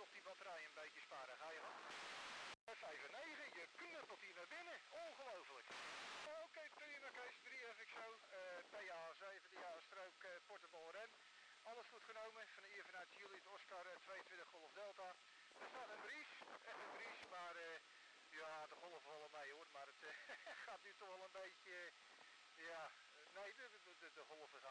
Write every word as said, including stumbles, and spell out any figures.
toch die batterij een beetje sparen. Ga je gang. vijf negen, je knuppelt hier naar binnen. Ongelooflijk. Oké, okay, prima Kees, drie F X O, uh, P A zeven, de ja-strook, uh, portable ren. Alles goed genomen, van hier vanuit Juliet Oscar uh, tweeëntwintig Golf Delta. Er staat een bries, echt een bries, maar uh, ja, de golven vallen mee hoor. Maar het uh, gaat nu toch wel een beetje, uh, ja, nee, de, de, de, de golven